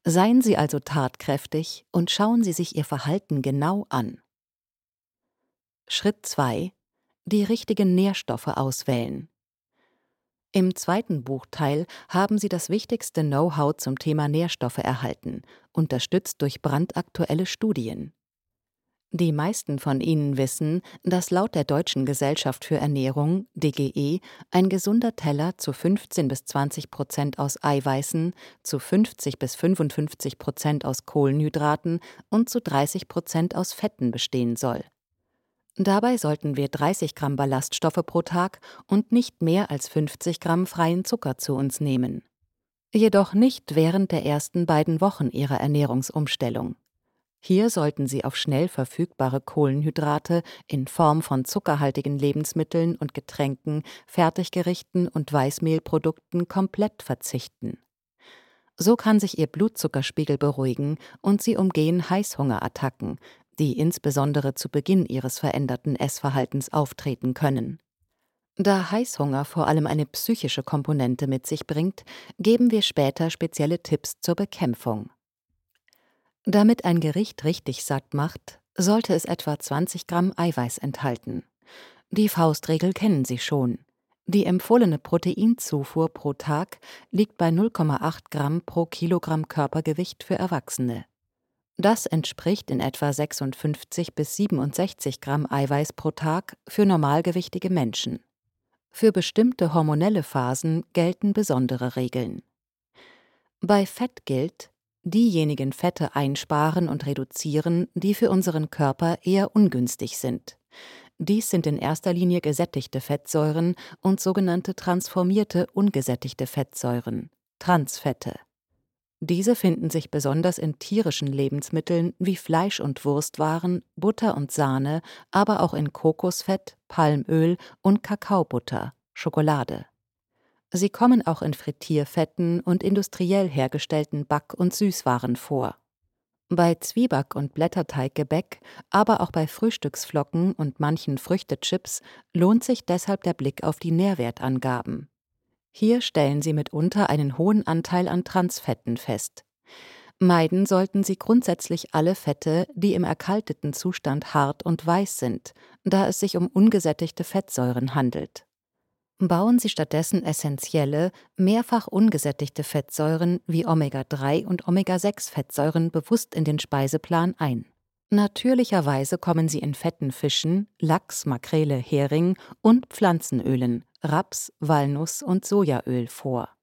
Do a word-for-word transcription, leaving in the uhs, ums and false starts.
Seien Sie also tatkräftig und schauen Sie sich Ihr Verhalten genau an. Schritt zwei: Die richtigen Nährstoffe auswählen. Im zweiten Buchteil haben Sie das wichtigste Know-how zum Thema Nährstoffe erhalten, unterstützt durch brandaktuelle Studien. Die meisten von Ihnen wissen, dass laut der Deutschen Gesellschaft für Ernährung, D G E, ein gesunder Teller zu fünfzehn bis zwanzig Prozent aus Eiweißen, zu fünfzig bis fünfundfünfzig Prozent aus Kohlenhydraten und zu dreißig Prozent aus Fetten bestehen soll. Dabei sollten wir dreißig Gramm Ballaststoffe pro Tag und nicht mehr als fünfzig Gramm freien Zucker zu uns nehmen. Jedoch nicht während der ersten beiden Wochen Ihrer Ernährungsumstellung. Hier sollten Sie auf schnell verfügbare Kohlenhydrate in Form von zuckerhaltigen Lebensmitteln und Getränken, Fertiggerichten und Weißmehlprodukten komplett verzichten. So kann sich Ihr Blutzuckerspiegel beruhigen und Sie umgehen Heißhungerattacken, die insbesondere zu Beginn Ihres veränderten Essverhaltens auftreten können. Da Heißhunger vor allem eine psychische Komponente mit sich bringt, geben wir später spezielle Tipps zur Bekämpfung. Damit ein Gericht richtig satt macht, sollte es etwa zwanzig Gramm Eiweiß enthalten. Die Faustregel kennen Sie schon. Die empfohlene Proteinzufuhr pro Tag liegt bei null Komma acht Gramm pro Kilogramm Körpergewicht für Erwachsene. Das entspricht in etwa sechsundfünfzig bis siebenundsechzig Gramm Eiweiß pro Tag für normalgewichtige Menschen. Für bestimmte hormonelle Phasen gelten besondere Regeln. Bei Fett gilt: diejenigen Fette einsparen und reduzieren, die für unseren Körper eher ungünstig sind. Dies sind in erster Linie gesättigte Fettsäuren und sogenannte transformierte ungesättigte Fettsäuren, Transfette. Diese finden sich besonders in tierischen Lebensmitteln wie Fleisch- und Wurstwaren, Butter und Sahne, aber auch in Kokosfett, Palmöl und Kakaobutter, Schokolade. Sie kommen auch in Frittierfetten und industriell hergestellten Back- und Süßwaren vor. Bei Zwieback- und Blätterteiggebäck, aber auch bei Frühstücksflocken und manchen Früchtechips lohnt sich deshalb der Blick auf die Nährwertangaben. Hier stellen Sie mitunter einen hohen Anteil an Transfetten fest. Meiden sollten Sie grundsätzlich alle Fette, die im erkalteten Zustand hart und weiß sind, da es sich um ungesättigte Fettsäuren handelt. Bauen Sie stattdessen essentielle, mehrfach ungesättigte Fettsäuren wie Omega drei und Omega sechs Fettsäuren bewusst in den Speiseplan ein. Natürlicherweise kommen sie in fetten Fischen, Lachs, Makrele, Hering und Pflanzenölen, Raps, Walnuss und Sojaöl vor.